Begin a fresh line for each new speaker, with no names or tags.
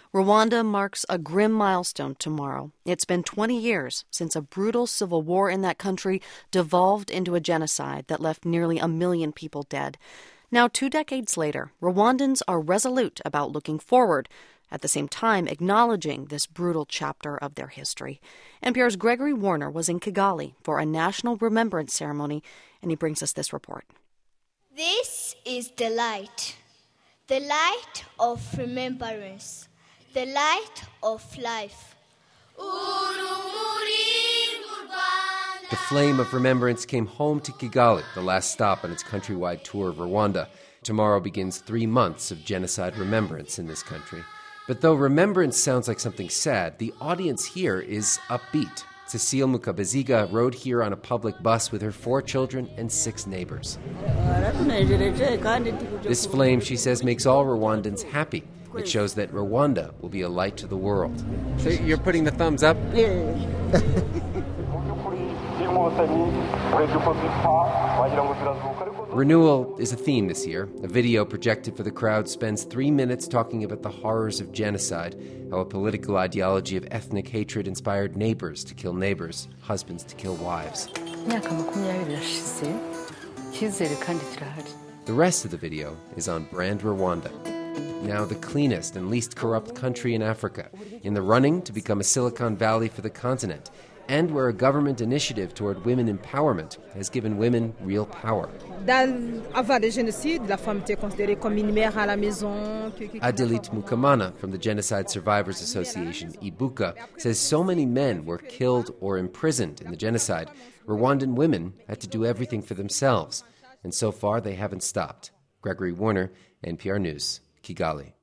Rwanda marks a grim milestone tomorrow. It's been 20 years since a brutal civil war in that country devolved into a genocide that left nearly 1 million people dead. Now, 2 decades later, Rwandans are resolute about looking forward, at the same time acknowledging this brutal chapter of their history. NPR's Gregory Warner was in Kigali for a national remembrance ceremony, and he brings us this report.
This is the light of remembrance, the light of life.
The flame of remembrance came home to Kigali, the last stop on its countrywide tour of Rwanda. Tomorrow begins 3 months of genocide remembrance in this country. But though remembrance sounds like something sad, the audience here is upbeat. Cecile Mukabeziga rode here on a public bus with her 4 children and 6 neighbors. This flame, she says, makes all Rwandans happy. It shows that Rwanda will be a light to the world. So you're putting the thumbs up? Renewal is a theme this year. A video projected for the crowd spends 3 minutes talking about the horrors of genocide, how a political ideology of ethnic hatred inspired neighbors to kill neighbors, husbands to kill wives. The rest of the video is on Brand Rwanda, now the cleanest and least corrupt country in Africa, in the running to become a Silicon Valley for the continent, and where a government initiative toward women empowerment has given women real power. Adelit Mukamana from the Genocide Survivors Association, Ibuka, says so many men were killed or imprisoned in the genocide, Rwandan women had to do everything for themselves. And so far, they haven't stopped. Gregory Warner, NPR News, Kigali.